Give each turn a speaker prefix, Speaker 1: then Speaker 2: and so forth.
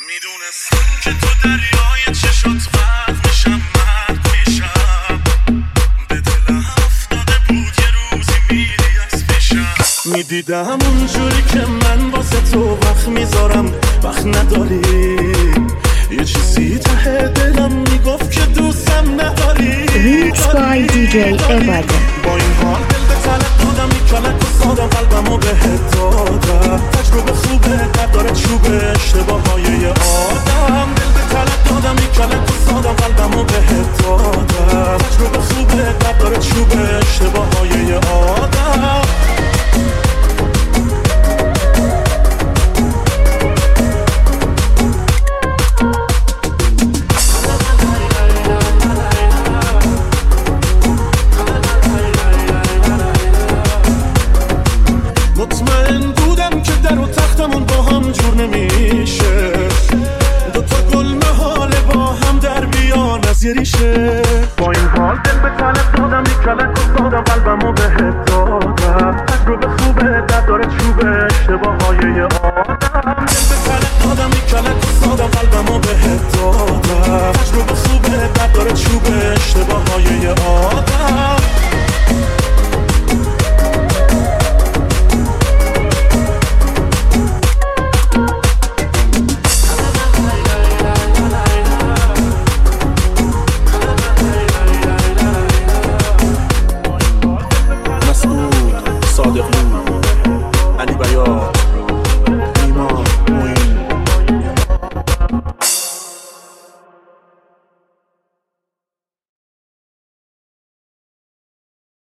Speaker 1: میدونستم که تو دریای چشات غرق میشم، مرد میشم. به دلم افتاده بود یه روزی میری از پیشم. میدیدم اونجوری که من واسه تو وقت میذارم، وقت نداری. یه چیزی ته دلم میگفت که دوستم نداری.
Speaker 2: Remix by DJ Evadan.
Speaker 1: با این حال دل به طلب دادم، میکنک و سادم قلبمو بهت دادم. تجربه خوبه درد داره چوبه اشتباه های یه آدم. دل به طلب دادم، میکنک و سادم قلبمو بهت دادم. تجربه خوبه درد داره چوبه اشتباه های یه آدم. مطمئن بودم که در و تختمون با هم جور نمیشه، دوتا گل محاله با هم در بیان از یه ریشه. با این حال دل به طلب دادم، میکنک و سادم قلبمو بهت دادم. تجربه خوبه درد داره چوبه اشتباه های یه آدم. دل به طلب دادم، میکنک و سادم قلبمو بهت دادم. تجربه خوبه درد داره چوبه اشتباه های یه آدم. صادق